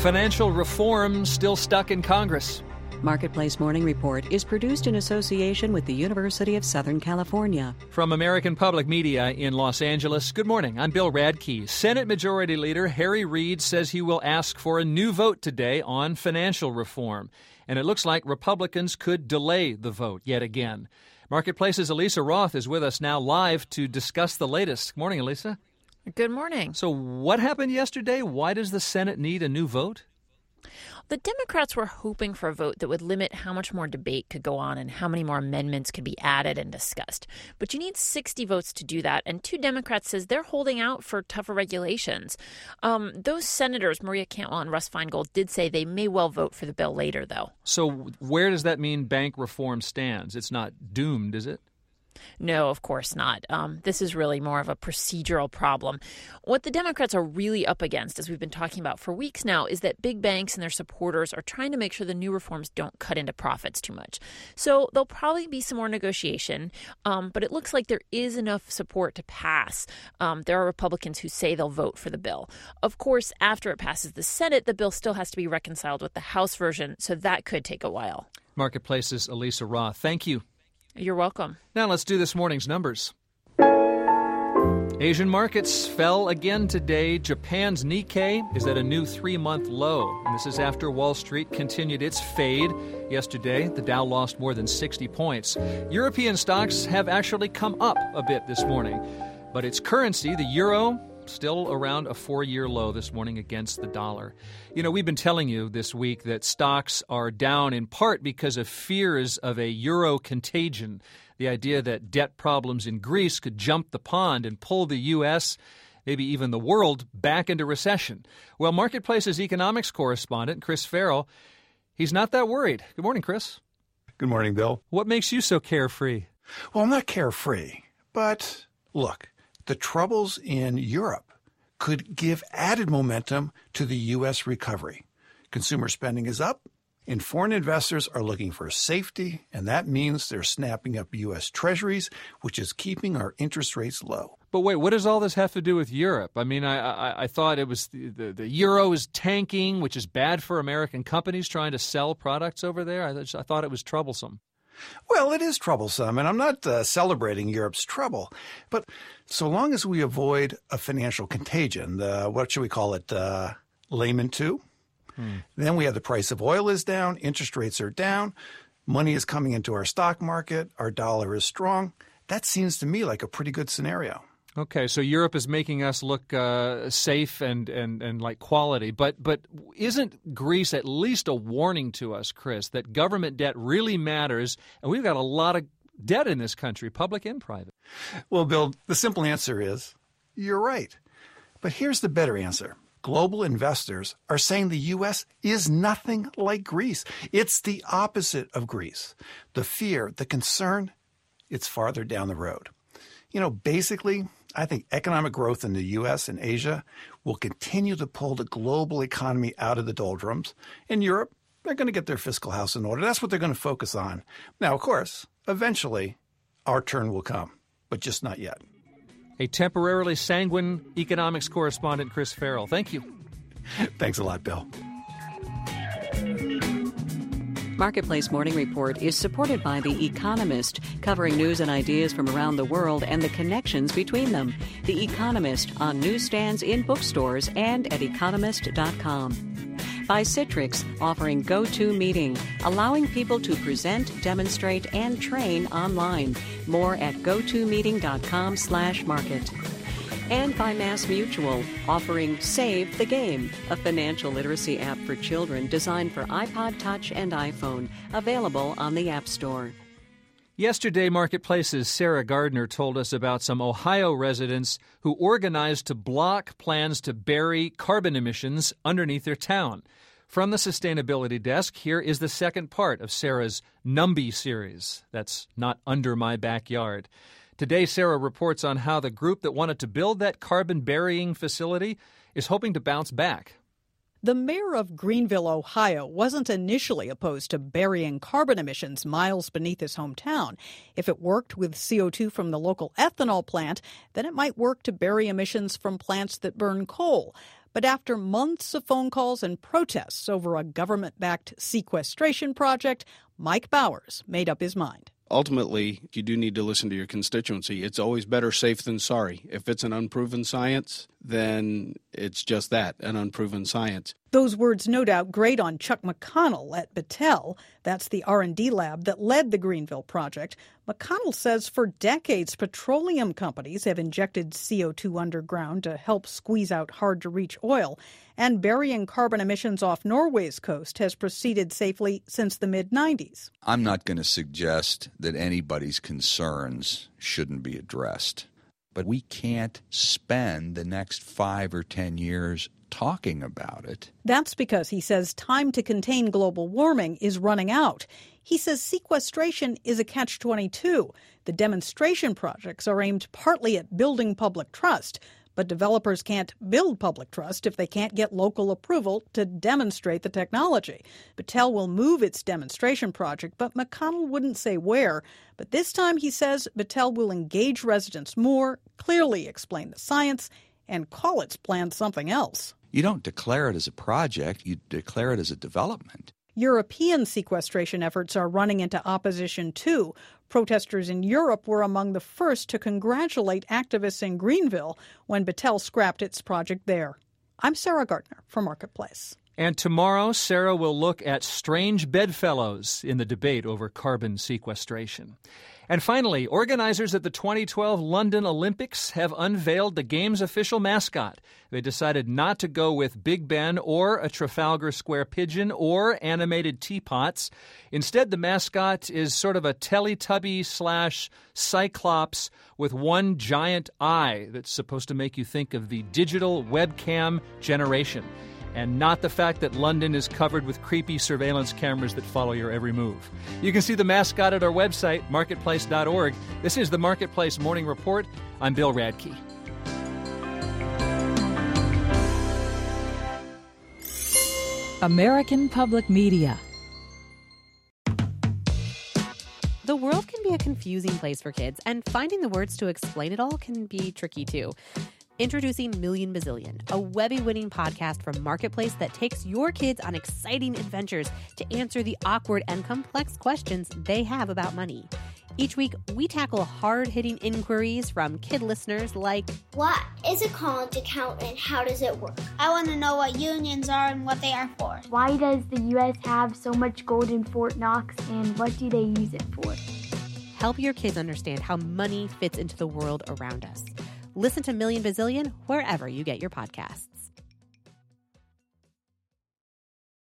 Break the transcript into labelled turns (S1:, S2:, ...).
S1: Financial reform still stuck in Congress.
S2: Marketplace Morning Report is produced in association with the University of Southern California.
S1: From American Public Media in Los Angeles, good morning. I'm Bill Radke. Senate Majority Leader Harry Reid says he will ask for a new vote today on financial reform. And it looks like Republicans could delay the vote yet again. Marketplace's Elisa Roth is with us now live to discuss the latest. Good morning, Elisa.
S3: Good morning.
S1: So what happened yesterday? Why does the Senate need a new vote?
S3: The Democrats were hoping for a vote that would limit how much more debate could go on and how many more amendments could be added and discussed. But you need 60 votes to do that, and two Democrats says they're holding out for tougher regulations. Those senators, Maria Cantwell and Russ Feingold, did say they may well vote for the bill later, though.
S1: So where does that mean bank reform stands? It's not doomed, is it?
S3: No, of course not. This is really more of a procedural problem. What the Democrats are really up against, as we've been talking about for weeks now, is that big banks and their supporters are trying to make sure the new reforms don't cut into profits too much. So there'll probably be some more negotiation, but it looks like there is enough support to pass. There are Republicans who say they'll vote for the bill. Of course, after it passes the Senate, the bill still has to be reconciled with the House version, so that could take a while.
S1: Marketplace's Elisa Roth. Thank you.
S3: You're welcome.
S1: Now let's do this morning's numbers. Asian markets fell again today. Japan's Nikkei is at a new 3-month low. And this is after Wall Street continued its fade. Yesterday, the Dow lost more than 60 points. European stocks have actually come up a bit this morning. But its currency, the euro, still around a 4-year low this morning against the dollar. You know, we've been telling you this week that stocks are down in part because of fears of a euro contagion, the idea that debt problems in Greece could jump the pond and pull the U.S., maybe even the world, back into recession. Well, Marketplace's economics correspondent, Chris Farrell, he's not that worried. Good morning, Chris.
S4: Good morning, Bill.
S1: What makes you so carefree?
S4: Well, I'm not carefree, but look, the troubles in Europe could give added momentum to the U.S. recovery. Consumer spending is up, and foreign investors are looking for safety, and that means they're snapping up U.S. treasuries, which is keeping our interest rates low.
S1: But wait, what does all this have to do with Europe? I mean, I thought it was the euro is tanking, which is bad for American companies trying to sell products over there. I thought it was troublesome.
S4: Well, it is troublesome, and I'm not celebrating Europe's trouble. But so long as we avoid a financial contagion, what should we call it, Lehman 2? Then we have the price of oil is down, interest rates are down, money is coming into our stock market, our dollar is strong. That seems to me like a pretty good scenario.
S1: Okay, so Europe is making us look safe and like quality. But isn't Greece at least a warning to us, Chris, that government debt really matters, and we've got a lot of debt in this country, public and private?
S4: Well, Bill, the simple answer is you're right. But here's the better answer. Global investors are saying the U.S. is nothing like Greece. It's the opposite of Greece. The fear, the concern, it's farther down the road. You know, basically, I think economic growth in the U.S. and Asia will continue to pull the global economy out of the doldrums. In Europe, they're going to get their fiscal house in order. That's what they're going to focus on. Now, of course, eventually, our turn will come, but just not yet.
S1: A temporarily sanguine economics correspondent, Chris Farrell. Thank you.
S4: Thanks a lot, Bill.
S2: Marketplace Morning Report is supported by The Economist, covering news and ideas from around the world and the connections between them. The Economist on newsstands in bookstores and at economist.com. By Citrix, offering GoToMeeting, allowing people to present, demonstrate, and train online. More at gotomeeting.com/market. And by MassMutual, offering Save the Game, a financial literacy app for children designed for iPod Touch and iPhone, available on the App Store.
S1: Yesterday, Marketplace's Sarah Gardner told us about some Ohio residents who organized to block plans to bury carbon emissions underneath their town. From the Sustainability Desk, here is the second part of Sarah's NUMBY series. That's not Under My Backyard. Today, Sarah reports on how the group that wanted to build that carbon-burying facility is hoping to bounce back.
S5: The mayor of Greenville, Ohio, wasn't initially opposed to burying carbon emissions miles beneath his hometown. If it worked with CO2 from the local ethanol plant, then it might work to bury emissions from plants that burn coal. But after months of phone calls and protests over a government-backed sequestration project, Mike Bowers made up his mind.
S6: Ultimately, you do need to listen to your constituency. It's always better safe than sorry. If it's an unproven science, then it's just that, an unproven science.
S5: Those words no doubt grate on Chuck McConnell at Battelle. That's the R&D lab that led the Greenville project. McConnell says for decades, petroleum companies have injected CO2 underground to help squeeze out hard-to-reach oil. And burying carbon emissions off Norway's coast has proceeded safely since the mid-'90s.
S7: I'm not going to suggest that anybody's concerns shouldn't be addressed. But we can't spend the next 5 or 10 years talking about it.
S5: That's because, he says, time to contain global warming is running out. He says sequestration is a catch-22. The demonstration projects are aimed partly at building public trust, but developers can't build public trust if they can't get local approval to demonstrate the technology. Battelle will move its demonstration project, but McConnell wouldn't say where. But this time, he says, Battelle will engage residents more, clearly explain the science, and call its plan something else.
S7: You don't declare it as a project, you declare it as a development.
S5: European sequestration efforts are running into opposition, too. Protesters in Europe were among the first to congratulate activists in Greenville when Battelle scrapped its project there. I'm Sarah Gardner for Marketplace.
S1: And tomorrow, Sarah will look at strange bedfellows in the debate over carbon sequestration. And finally, organizers at the 2012 London Olympics have unveiled the game's official mascot. They decided not to go with Big Ben or a Trafalgar Square pigeon or animated teapots. Instead, the mascot is sort of a Teletubby/Cyclops with one giant eye that's supposed to make you think of the digital webcam generation. And not the fact that London is covered with creepy surveillance cameras that follow your every move. You can see the mascot at our website, marketplace.org. This is the Marketplace Morning Report. I'm Bill Radke.
S8: American Public Media.
S9: The world can be a confusing place for kids, and finding the words to explain it all can be tricky too. Introducing Million Bazillion, a Webby-winning podcast from Marketplace that takes your kids on exciting adventures to answer the awkward and complex questions they have about money. Each week, we tackle hard-hitting inquiries from kid listeners like,
S10: what is a college account and how does it work?
S11: I want to know what unions are and what they are for.
S12: Why does the U.S. have so much gold in Fort Knox and what do they use it for?
S9: Help your kids understand how money fits into the world around us. Listen to Million Bazillion wherever you get your podcasts.